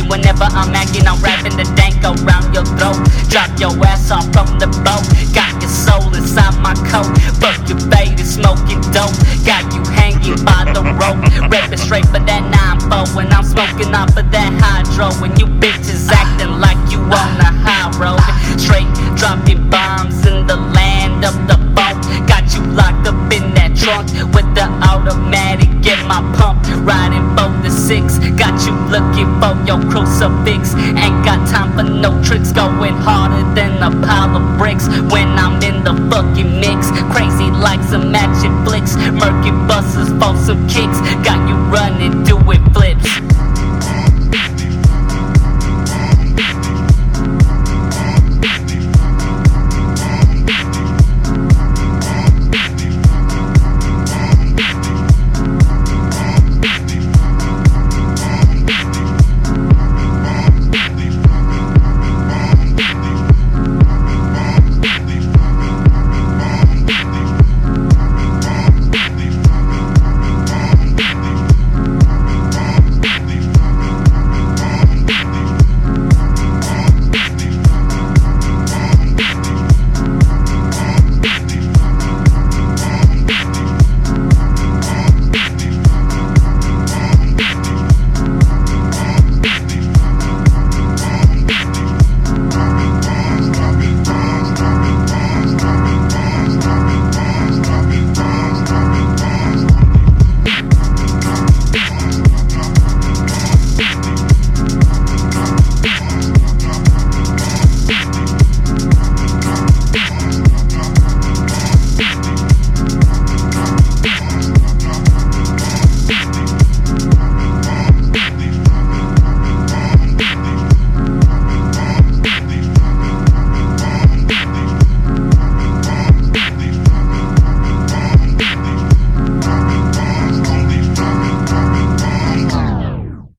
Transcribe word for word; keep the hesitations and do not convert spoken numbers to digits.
whenever I'm acting, I'm rapping the dank around your throat. Drop your ass off from the boat. Got your soul inside my coat. Fuck your faded, smoking dope. Got you hanging by the rope. Reppin' straight for that nine four. When I'm smoking off of that hydro. When you bitches acting like you on the high road. Straight dropping bombs in the land of the boat. Got you locked up in that trunk with the automatic in my pump. Riding for the six. Got you looking for your crucifix. Ain't got time for no tricks. Going harder than a pile of bricks when I'm in the fucking mix. Crazy like some action flicks. Murky buses for some kicks. Got you running, doing flips.